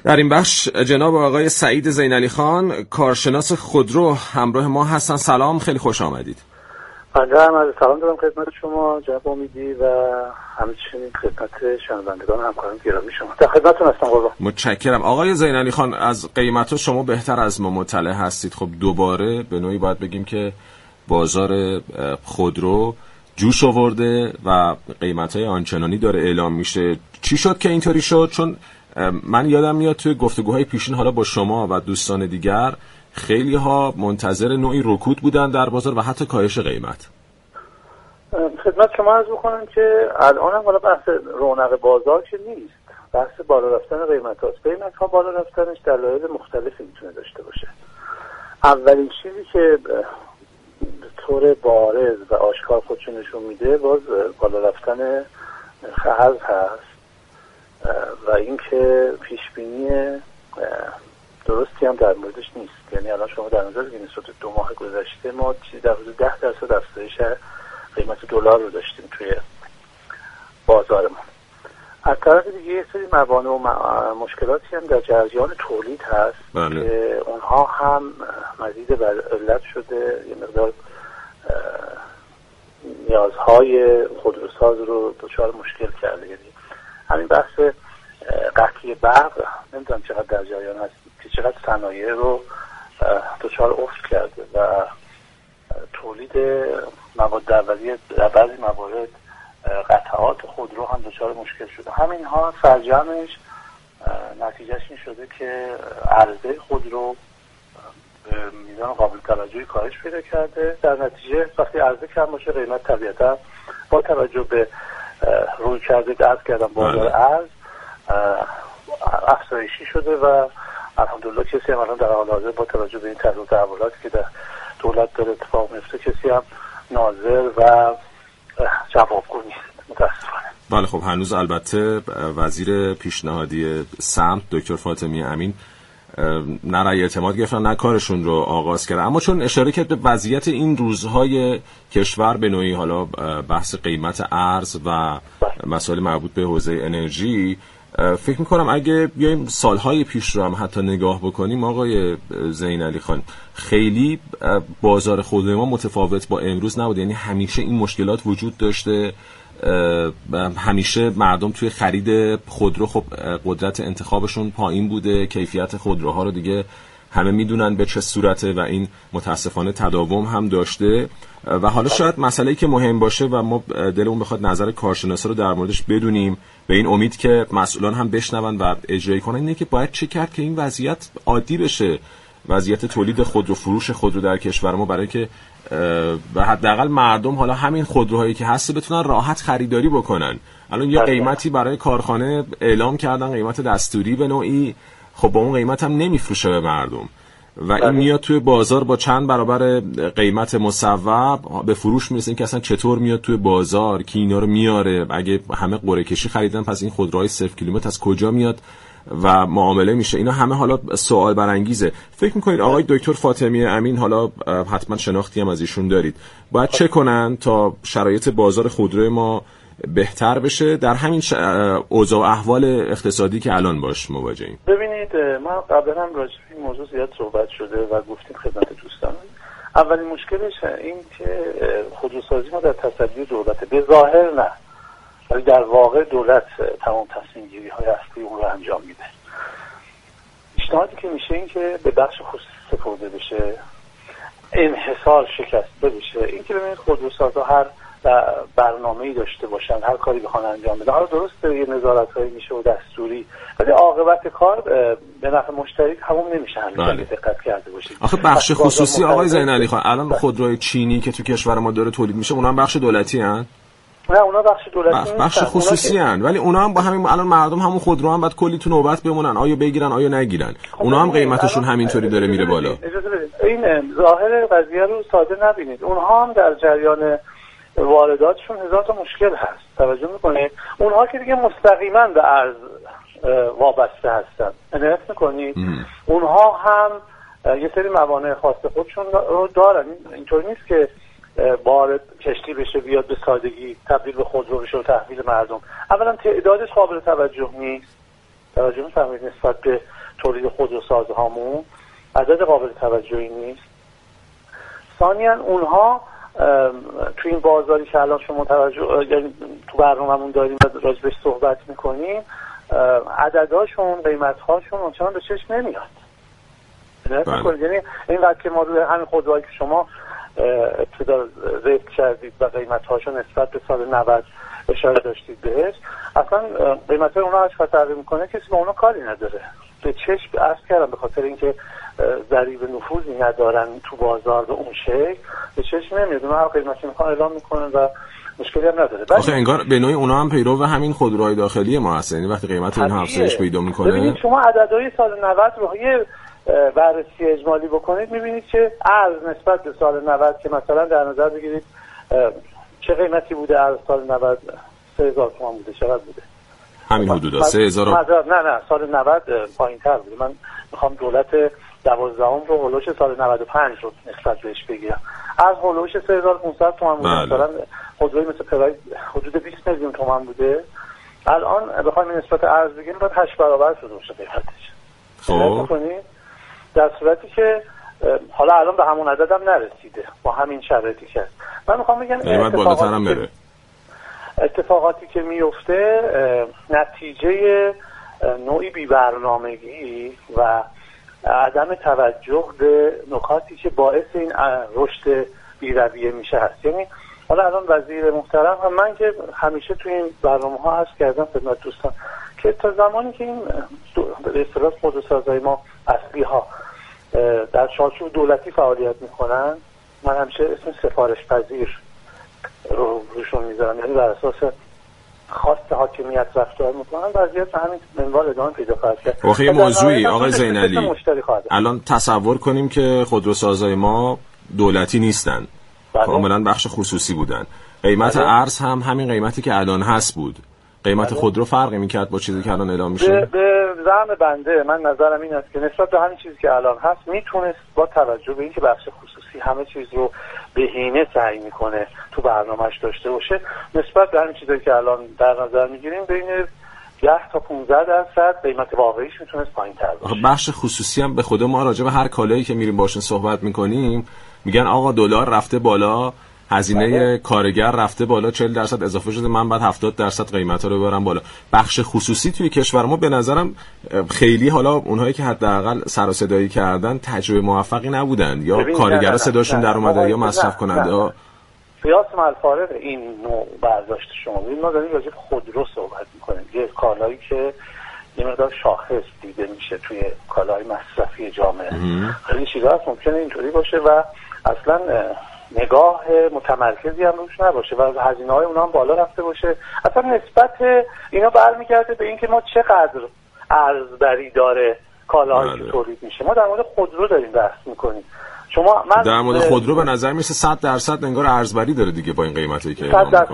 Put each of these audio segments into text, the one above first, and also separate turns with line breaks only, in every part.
در این بخش جناب آقای سعید زینعلی خان کارشناس خودرو همراه ما هستن. سلام، خیلی خوش آمدید.
بنده هم از سلام دارم خدمت شما جناب امیدی و همچنین خدمت شنوندگان و همکاران گرامی شما. در خدمتتون هستم قربان.
متشکرم. آقای زینعلی خان، از قیمت‌ها شما بهتر از ما مطلع هستید. خب دوباره به نوعی باید بگیم که بازار خودرو جوش آورده و قیمت‌های آنچنانی داره اعلام میشه. چی شد که اینطوری شد؟ چون من یادم میاد توی گفتگوهای پیشین حالا با شما و دوستان دیگر خیلی ها منتظر نوعی رکود بودن در بازار و حتی کاهش قیمت.
خدمت شما عرض بکنم که الان هم حالا بحث رونق بازار که نیست، بحث بالا رفتن قیمت هاست. قیمت ها بالا رفتنش دلایل مختلفی میتونه داشته باشه. اولین چیزی که به طور بارز و آشکار خودشو نشون میده باز بالا رفتن خرج هست و اینکه پیشبینی درستی هم در موردش نیست. یعنی الان شما در نظر بگیرید نسبت 2 ماه گذشته ما چیزی در حدود 10% افزایش قیمت دلار رو داشتیم توی بازار ما. از طرف دیگه یه سری موانع و مشکلاتی هم در جریان تولید هست که اونها هم مزید بر علت شده، یه مقدار نیازهای خودروساز رو دچار مشکل کرده. یعنی همین بحث قطعی برق نمیدونم چقدر در جریان هست که چقدر صنایع رو دچار افت کرده و تولید مواد اولیه در بعضی موارد قطعات خودرو هم دچار مشکل شده. همین ها سرجمش نتیجهش این شده که عرضه خودرو به میزان قابل توجهی کاهش پیدا کرده. در نتیجه وقتی عرضه کم باشه قیمت طبیعتا با توجه به روی کرده عرض کردن بازار ارز افزایشی شده و الحمدلله کسی هم الان در حال حاضر با توجه به این طرح و تحولاتی که در دولت داره اتفاق میفته کسی هم ناظر و جوابگو نیست متاسفانه.
بله خب هنوز البته وزیر پیشنهادی سمت دکتر فاطمی امین نه رأی اعتماد گرفتن نه کارشون رو آغاز کردن، اما چون اشاره کرد به وضعیت این روزهای کشور به نوعی حالا بحث قیمت ارز و مسائل مربوط به حوزه انرژی، فکر میکنم اگه بیایم سالهای پیش رو هم حتی نگاه بکنیم آقای زینعلی خان، خیلی بازار خودرو ما متفاوت با امروز نبود. یعنی همیشه این مشکلات وجود داشته، همیشه مردم توی خرید خودرو خب قدرت انتخابشون پایین بوده، کیفیت خودروها رو دیگه همه میدونن به چه صورته و این متاسفانه تداوم هم داشته. و حالا شاید مسئله‌ای که مهم باشه و ما دلمون بخواد نظر کارشناسا رو در موردش بدونیم، به این امید که مسئولان هم بشنون و اجرایی کنن، اینه که باید چه کرد که این وضعیت عادی بشه، وضعیت تولید خودرو، فروش خودرو در کشور ما، برای که و حداقل مردم حالا همین خودروهایی که هست بتونن راحت خریداری بکنن. الان یه قیمتی برای کارخانه اعلام کردن، قیمت دستوری به نوعی، خب با اون قیمت هم نمیفروشه به مردم و این میاد توی بازار با چند برابر قیمت مصوب به فروش میرسه. این که اصلا چطور میاد توی بازار، کی اینا رو میاره؟ اگه همه قرعه کشی خریدن پس این خودروهای 0 کیلومتر از کجا میاد و معامله میشه؟ اینا همه حالا سوال برانگیزه. فکر میکنید آقای دکتر فاطمی امین، حالا حتما شناختی هم از ایشون دارید، باید چه کنن تا شرایط بازار خودرو ما بهتر بشه در همین اوضاع و احوال اقتصادی که الان باش مواجهیم؟
ببینید ما قبلا هم راجع به این موضوع زیاد صحبت شده و گفتیم خدمت دوستان. اولین مشکلش این که خودروسازی ما در تصدی دولت، به ظاهر نه ولی در واقع دولت تمام تصمیم گیری های اصلی اون رو انجام میده. پیشنهادی که میشه این که به بخش خصوصی سپرده بشه، انحصار شکسته بشه. این که ببینید خودروسازها هر برنامه‌ای داشته باشن، هر کاری بخوان انجام بدن، حالا درسته یه نظارت‌هایی میشه و دستوری، ولی عاقبت کار به نفع مشتری تموم نمیشه. همین دقت کرده باشید.
آخه بخش خصوصی آقای زینعلی خان، الان خودروی چینی که تو کشور ما داره تولید میشه، اونها هم بخش دولتی هستن؟
نه اونا بخش دولتی
بخش خصوصی هستن، ولی اونا هم با همین الان مردم همون خودرو هم بعد کلی تو نوبت بمونن، آیا بگیرن آیا نگیرن. اونا هم قیمتشون همینطوری داره میره بالا.
اجازه بدید این ظاهر قضیه رو ساده نبینید. اونها هم در جریان وارداتشون هزار تا مشکل هست. توجه میکنید؟ اونها که دیگه مستقیما به ارز وابسته هستن. عنایت میکنید؟ اونها هم یه سری موانع خاص خودشون رو دارن. اینطور نیست که وارد کشتی بشه بیاد به سادگی تبدیل به خودرو بشه و تحویل مردم. اولا تعدادش قابل توجه نیست. توجه می‌فرمایید نسبت به تولید خودروسازهامون عدد قابل توجهی نیست. ثانیاً اونها تو این بازاری که الان شما یعنی تو برنامه‌مون داریم و راجبش صحبت میکنیم، عددهاشون، قیمتهاشون اونچنان به چشم نمیاد. یعنی اینقدر که ما روی همین خودروهایی که شما ابتدا ذکر کردید و قیمتهاشون نسبت به سال 90 اشاره داشتید بهش، اصلا قیمتهای اونها هر چقدر تغییر میکنه کسی با اونها کاری نداره. به چشم عرض کردم به خاطر اینکه ضریب نفوذی ندارن تو بازار به اون شکل، به چشم نمیاد. اونها هر قیمتی میخوان اعلام میکنن و مشکلی هم نداره.
آخه انگار به نوعی اونها هم پیرو همین خودروهای داخلی ما هستن. یعنی وقتی قیمت اینها افزایش پیدا میکنه،
ببینید شما عددهای سال 90 رو یه بررسی اجمالی بکنید، میبینید که ارز نسبت به سال 90 که مثلا در نظر بگیرید چه قیمتی بوده ارز سال 90 3000 تومان بوده، چقدر بوده؟
همین حدودا 3000.
نه سال 90 پایین‌تر بوده. من میخوام دولت 12 رو هولوش سال 95 رو نسبت بهش بگیرم. از هولوش 3500 تومان بوده، مثلا خودروی مثل پراید حدود 20 میلیون تومان بوده. الان بخوایم نسبت ارز بگیریم باید 8 برابر شده باشه قیمتش.
خب
در صورتی که حالا الان به همون عدد هم نرسیده با همین شرایطی که من میخوام بگم اتفاقاتی که میفته نتیجه نوعی بی‌برنامگی و عدم توجه به نکاتی که باعث این رشد بی‌رویه میشه هست. یعنی حالا الان وزیر محترم هم من که همیشه توی این برنامه‌ها عرض کردم خدمت دوستان که تا زمانی که این به اصطلاح خودروسازهای ما اصلی ها در چارچوب دولتی فعالیت میکنن، من همیشه اسم سفارش پذیر رو روشون میذارم، یعنی بر اساس خواست حاکمیت رفتار میکنن، وضعیت همین منوال ادامه پیدا خواهد کرد.
واقعی موضوعی آقای زینعلی الان تصور کنیم که خودروسازهای ما دولتی نیستن، کاملا بخش خصوصی بودن، قیمت ارز هم همین قیمتی که الان هست بود، قیمت خودرو فرقی میکرد با چیزی که الان اعلام میشه؟
به زعم بنده من نظرم این است که نسبت به همین چیزی که الان هست میتونست با توجه به اینکه بخش خصوصی همه چیز رو بهینه سعی میکنه تو برنامه‌اش داشته باشه، نسبت به همین چیزی که الان در نظر میگیریم بین 10 تا 15% قیمت واقعیش میتونست پایین‌تر باشه.
بخش خصوصی هم به خود ما راجع به هر کالایی که میریم باشون صحبت میکنیم میگن آقا دلار رفته بالا، هزینه کارگر رفته بالا 40% اضافه شده، من بعد 70% قیمتا رو ببرم بالا. بخش خصوصی توی کشور ما به نظرم خیلی، حالا اونهایی که حداقل سر و صدایی کردن تجربه موفقی نبودن، یا کارگرا صداشون در اومده یا مصرف کننده ها.
قیاس مالفارق این نوع برداشت شما ببین، ما داریم راجع به خودرو صحبت می‌کنیم، یه کالایی که یه مقدار شاخص دیده میشه توی کالای مصرفی جامعه. خیلی چیزا هست ممکنه اینطوری باشه و اصلا نگاه متمرکزی هم روش نباشه و هزینه‌های اونها هم بالا رفته باشه. اصلا نسبت اینا برمیگرده به اینکه ما چقدر ارزبری داره کالاهایی که تولید میشه. ما در مورد خودرو داریم بحث میکنیم. من
در مورد خودرو به نظر میرسه 100% انگار ارزبری داره دیگه با این قیمتایی که
100%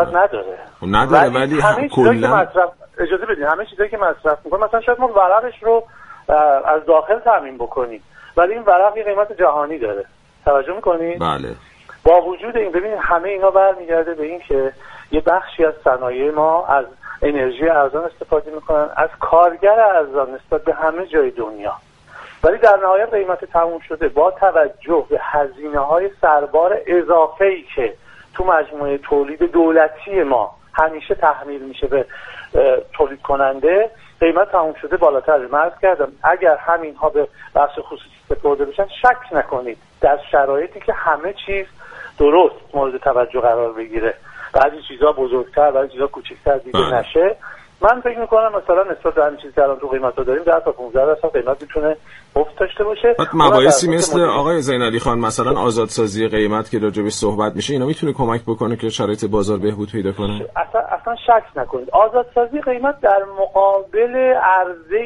نداره
ولی
همه چیزایی که مصرف، اجازه بدین، همه چیزایی که مصرف میکنه، مثلا شاید ما ورقش رو از داخل تامین بکنیم ولی این ورق یه قیمت جهانی داره، توجه میکنید؟
بله.
با وجود این ببینید همه اینا برمیگرده به این که یه بخشی از صنایع ما از انرژی ارزان استفاده میکنن، از کارگر ارزان نسبت به همه جای دنیا، ولی در نهایت قیمت تموم شده با توجه به هزینه‌های سربار اضافه‌ای که تو مجموعه تولید دولتی ما همیشه تحمیل میشه به تولید کننده، قیمت تموم شده بالاتر. عرض کردم اگر همینها به بخش خصوصی سپرده بشن، شک نکنید در شرایطی که همه چیز درست مورد توجه قرار بگیره، بعضی چیزا بزرگتر بعضی چیزا کوچکتر دیده نشه، من فکر میکنم مثلا نسبت به همین چیزی که الان تو قیمتا داریم 10 تا 15% قیمت میتونه افت داشته باشه.
مباحثی مثل آقای زینعلی خان مثلا آزادسازی قیمت که راجع بهش صحبت میشه، اینا میتونه کمک بکنه که شرایط بازار بهبود پیدا کنه؟
اصلا شک نکنید آزادسازی قیمت در مقابل عرضه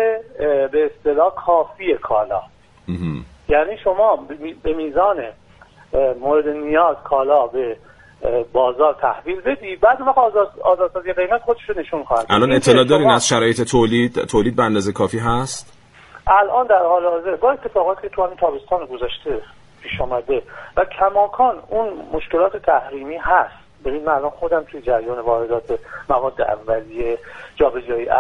به اصطلاح کافی کالا، یعنی شما به میزان مورد نیاز کالا به بازار تحویل بدی، بعد وقت آزادسازی قیمت خودش رو نشون خواهد.
الان اطلاع دارین از شرایط تولید به اندازه کافی هست؟
الان در حال حاضر با اتفاقاتی که تو همین تابستان گذشته پیش آمده و کماکان اون مشکلات تحریمی هست. ببین من الان خودم توی جریان واردات مواد اولیه جابجایی ارز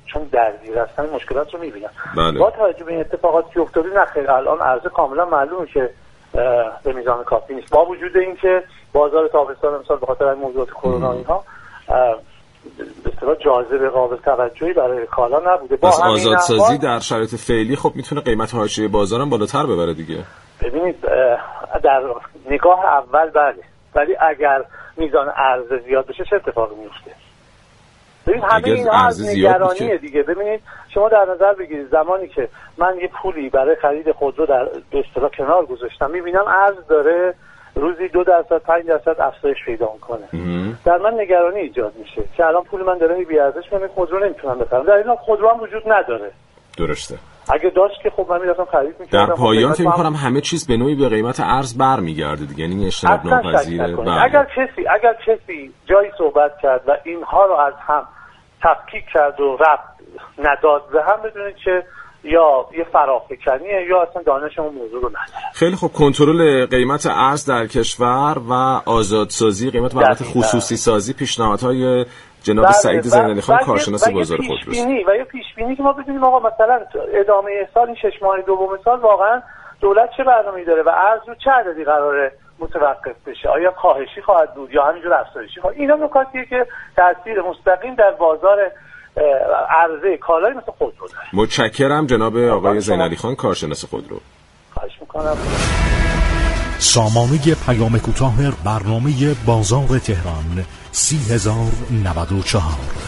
چون درگیر هستن مشکلات رو میبینن.
بله.
با توجه به این اتفاقاتی که افتاده نه خیر الان عرضه کاملا معلومه که به میزان کافی نیست، با وجود اینکه بازار تابستان امسال به خاطر موضوعات کرونا اینها به اصطلاح جاذبه قابل توجهی برای کالا نبوده.
پس آزادسازی در شرایط فعلی خب میتونه قیمت حاشیه بازار هم بالاتر ببره دیگه.
ببینید در نگاه اول بله، ولی اگر میزان عرضه زیاد بشه چه اتفاقی میفته؟ ببینید همه اینها از نگرانیه دیگه. ببینید شما در نظر بگیرید زمانی که من یه پولی برای خرید خودرو در به اصطلاح کنار گذاشتم میبینم ارز داره روزی 2% 5% افزایش پیدا میکنه، در من نگرانی ایجاد میشه که الان پول من داره بی‌ارزش میشه، خودرو نمیتونم بخرم. در این حال خودرو هم وجود نداره.
درسته.
اگه داشت که خب من میرفتم خرید میکردم.
در پایان فکر می‌کنم همه چیز به نوعی به قیمت ارز برمیگرده دیگه، یعنی اجتناب ناپذیره. اگر کسی جایی صحبت کرد و اینها رو از هم تفکیک کرد و ربط نداد به هم، بدونید که یا یه فراخکنیه یا اصلا دانش اون موضوع رو نداره. خیلی خوب. کنترل قیمت ارز در کشور و آزادسازی قیمت و البته خصوصی سازی پیشنهادهای جناب سعید زینالی خان کارشناس بازار خودروست.
و یه پیش بینی که ما بدونیم آقا مثلا ادامه سال این 6 ماه دوم سال واقعا دولت چه برنامه‌ای داره و ارز رو چه عددی قراره متوقف بشه، آیا کاهشی خواهد بود یا همینجور افزایشی خواهد؟ اینا نکاتیه که تاثیر مستقیم در بازار عرضه کالای مثل خودرو داره.
متشکرم جناب آقای زینالی خان کارشناس خودرو.
خواهش می‌کنم.
سامانه پیام کوتاه برنامه بازار تهران 30,094